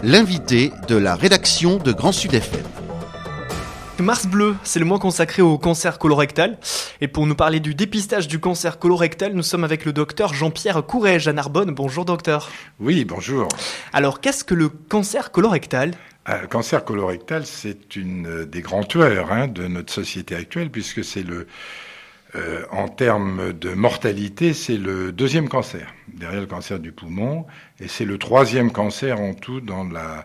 l'invité de la rédaction de Grand Sud FM. Mars bleu, c'est le mois consacré au cancer colorectal. Et pour nous parler du dépistage du cancer colorectal, nous sommes avec le docteur Jean-Pierre Courrèges à Narbonne. Bonjour docteur. Oui, bonjour. Alors, qu'est-ce que le cancer colorectal ? Le cancer colorectal, c'est une des grands tueurs de notre société actuelle, puisque c'est en termes de mortalité, c'est le deuxième cancer, derrière le cancer du poumon, et c'est le troisième cancer en tout dans la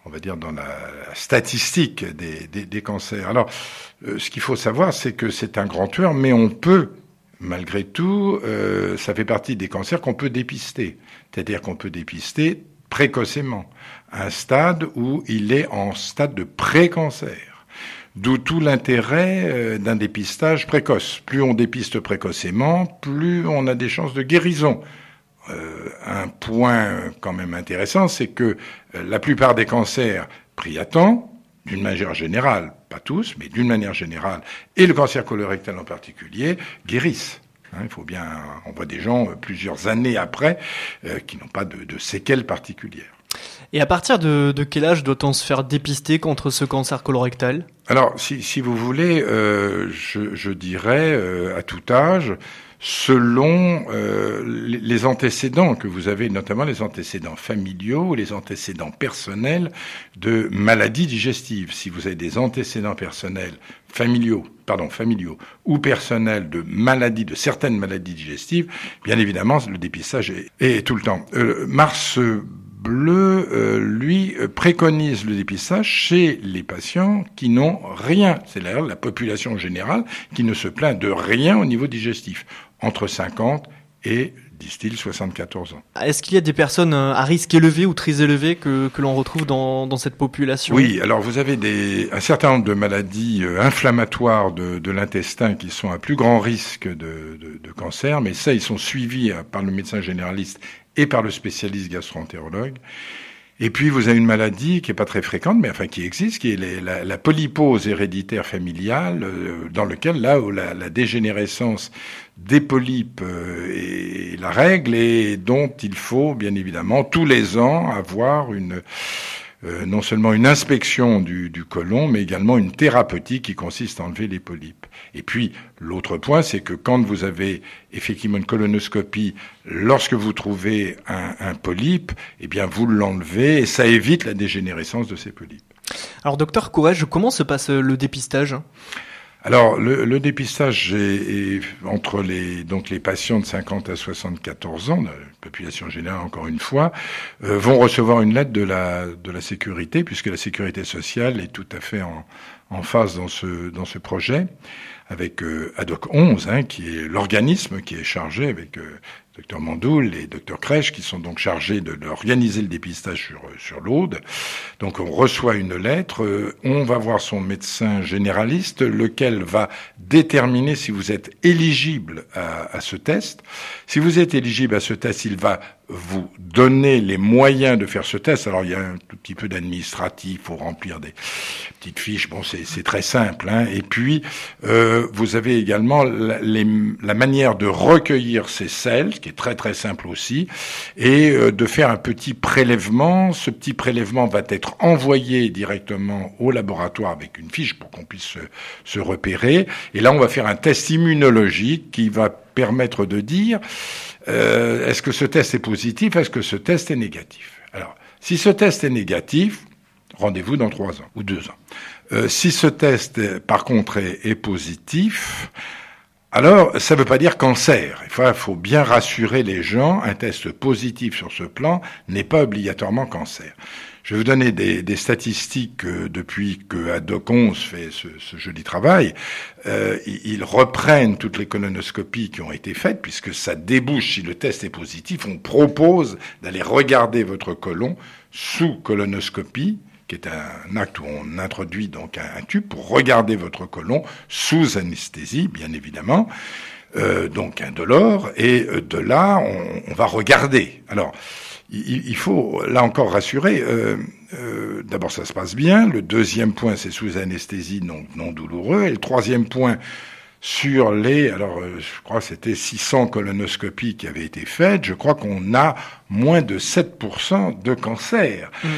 statistique des cancers. Alors, ce qu'il faut savoir, c'est que c'est un grand tueur, mais on peut, malgré tout, ça fait partie des cancers qu'on peut dépister. C'est-à-dire qu'on peut dépister précocement, à un stade où il est en stade de pré-cancer. D'où tout l'intérêt d'un dépistage précoce. Plus on dépiste précocement, plus on a des chances de guérison. Un point quand même intéressant, c'est que la plupart des cancers pris à temps, d'une manière générale, pas tous, mais d'une manière générale, et le cancer colorectal en particulier, guérissent. On voit des gens plusieurs années après qui n'ont pas de séquelles particulières. Et à partir de quel âge doit-on se faire dépister contre ce cancer colorectal ? Alors, si vous voulez, je dirais à tout âge, selon les antécédents que vous avez, notamment les antécédents familiaux, les antécédents personnels de maladies digestives. Si vous avez des antécédents personnels familiaux ou personnels de certaines maladies digestives, bien évidemment, le dépistage est tout le temps. Mars bleu, lui, préconise le dépistage chez les patients qui n'ont rien. C'est d'ailleurs la population générale qui ne se plaint de rien au niveau digestif, entre 50 et, disent-ils, 74 ans. Est-ce qu'il y a des personnes à risque élevé ou très élevé que l'on retrouve dans cette population ? Oui, alors vous avez un certain nombre de maladies inflammatoires de l'intestin qui sont à plus grand risque de cancer, mais ça, ils sont suivis par le médecin généraliste et par le spécialiste gastro-entérologue. Et puis, vous avez une maladie qui est pas très fréquente, mais qui existe, qui est la polypose héréditaire familiale, dans lequel, où la dégénérescence des polypes est la règle et dont il faut, bien évidemment, tous les ans avoir non seulement une inspection du côlon, mais également une thérapeutique qui consiste à enlever les polypes. Et puis, l'autre point, c'est que quand vous avez effectivement une colonoscopie, lorsque vous trouvez un polype, eh bien, vous l'enlevez et ça évite la dégénérescence de ces polypes. Alors, docteur Courrèges, comment se passe le dépistage ? Alors, le dépistage est entre les patients de 50 à 74 ans, la population générale encore une fois, vont recevoir une lettre de la sécurité, puisque la sécurité sociale est tout à fait en phase dans ce projet, avec ADOC 11, qui est l'organisme qui est chargé avec Dr Mandoul et Dr Crèche, qui sont donc chargés d'organiser le dépistage sur l'Aude. Donc on reçoit une lettre, on va voir son médecin généraliste, lequel va déterminer si vous êtes éligible à ce test. Si vous êtes éligible à ce test, il va vous donner les moyens de faire ce test. Alors il y a un tout petit peu d'administratif, il faut remplir des petites fiches, c'est très simple. Et puis vous avez également la manière de recueillir ces selles, qui est très très simple aussi, et de faire un petit prélèvement. Ce petit prélèvement va être envoyé directement au laboratoire avec une fiche pour qu'on puisse se repérer. Et là on va faire un test immunologique qui va permettre de dire est-ce que ce test est positif, est-ce que ce test est négatif. Alors, si ce test est négatif, rendez-vous dans 3 ans ou 2 ans. Si ce test, par contre, est positif, alors ça ne veut pas dire cancer. Il faut bien rassurer les gens, un test positif sur ce plan n'est pas obligatoirement cancer. Je vais vous donner des statistiques depuis que ADOC 11 fait ce joli travail. Ils reprennent toutes les colonoscopies qui ont été faites, puisque ça débouche, si le test est positif, on propose d'aller regarder votre côlon sous colonoscopie, qui est un acte où on introduit donc un tube pour regarder votre côlon sous anesthésie, bien évidemment, donc indolore, et de là, on va regarder. Alors, il faut, là encore, rassurer. D'abord, ça se passe bien. Le deuxième point, c'est sous anesthésie non douloureux. Et le troisième point, sur je crois que c'était 600 colonoscopies qui avaient été faites, je crois qu'on a moins de 7% de cancer.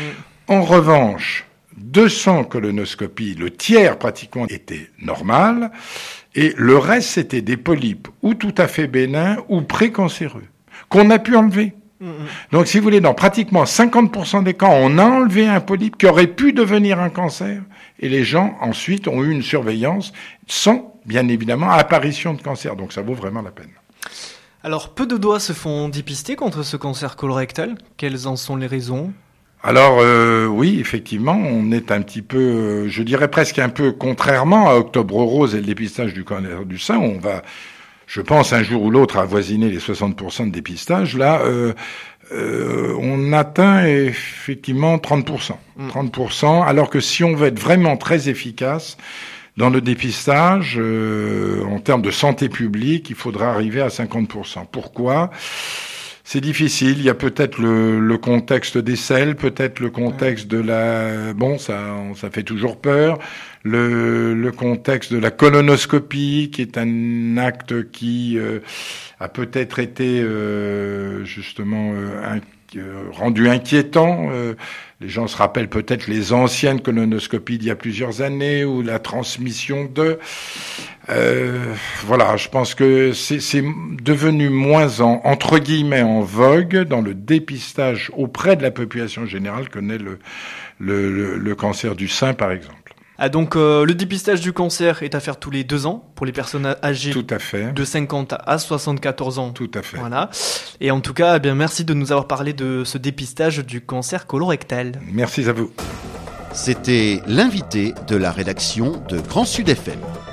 En revanche, 200 colonoscopies, le tiers pratiquement était normal, et le reste c'était des polypes ou tout à fait bénins ou précancéreux, qu'on a pu enlever. Donc si vous voulez, dans pratiquement 50% des cas, on a enlevé un polype qui aurait pu devenir un cancer, et les gens ensuite ont eu une surveillance sans, bien évidemment, apparition de cancer. Donc ça vaut vraiment la peine. Alors, peu de doigts se font dépister contre ce cancer colorectal. Quelles en sont les raisons ? Alors oui, effectivement, on est un petit peu, je dirais presque un peu contrairement à Octobre Rose et le dépistage du cancer du sein, on va, je pense, un jour ou l'autre avoisiner les 60% de dépistage. Là, on atteint effectivement 30%. 30%, alors que si on veut être vraiment très efficace dans le dépistage, en termes de santé publique, il faudra arriver à 50%. Pourquoi ? C'est difficile. Il y a peut-être le contexte des selles, peut-être le contexte de la... Bon, ça fait toujours peur. Le contexte de la colonoscopie, qui est un acte qui a peut-être été justement rendu inquiétant. Les gens se rappellent peut-être les anciennes colonoscopies d'il y a plusieurs années ou la transmission de... voilà, je pense que c'est devenu moins entre guillemets en vogue dans le dépistage auprès de la population générale que n'est le cancer du sein, par exemple. Ah donc le dépistage du cancer est à faire tous les 2 ans pour les personnes âgées Tout à fait. de 50 à 74 ans. Tout à fait. Voilà. Et en tout cas, eh bien, merci de nous avoir parlé de ce dépistage du cancer colorectal. Merci à vous. C'était l'invité de la rédaction de Grand Sud FM.